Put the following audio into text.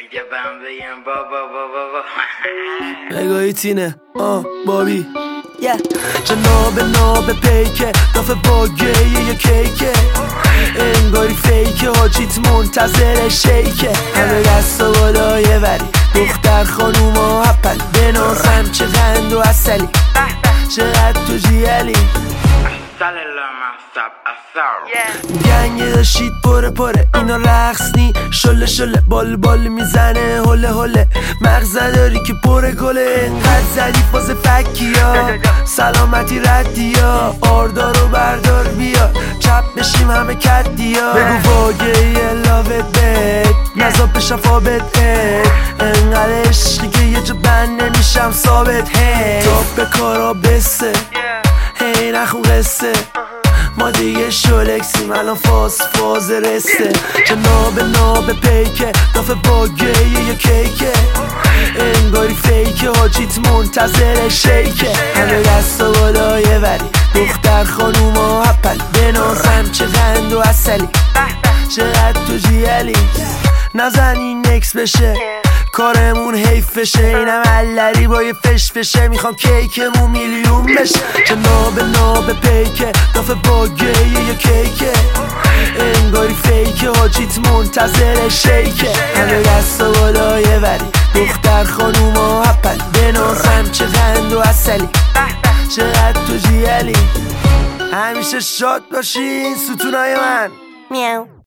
اگه بهم بگم بابا نگاهی تینه بابی جناب ناب پیکه دافه باگه یه کیکه انگاری فیکه حاجیت منتظر شیکه همه دست و بالای وری دختر خانوما هپل بنازم چه غند و اصلی چقدر تو جیلی گنگه داشتید پره اینا رقص نی شله بال میزنه هله مغزه داری که پره گله انقدر زدی فاز فکیا سلامتی ردیا آردارو بردار بیا چپ بشیم همه کدیا بگو واگه یه لاوت بد نزا به شفابت انقدر عشقی که یه جا بند نمیشم ثابت تاپ به کارا بسه هی نخون قصه ما دیگه شولکسیم الان فاز رسته جناب ناب پیکه دافه باگه یه کیکه انگاری فیکه حاجیت منتظر شیکه همه دست و بالای وری دختر خانوما هپل بنازم چه غند و اصلی چقدر تو جیلی نزن این نکس بشه کارمون حیف بشه اینم علری با یه فش بشه میخوام کیکمون میلیون بشه جناب ناب پیکه دافه باگه یه کیکه انگاری فیکه حاجیت منتظر شیکه همه دست و بالای وری دختر خانوما هپل بنازم چه غند و اصلی چقدر تو جیلی همیشه شاد باشین ستونای من میاو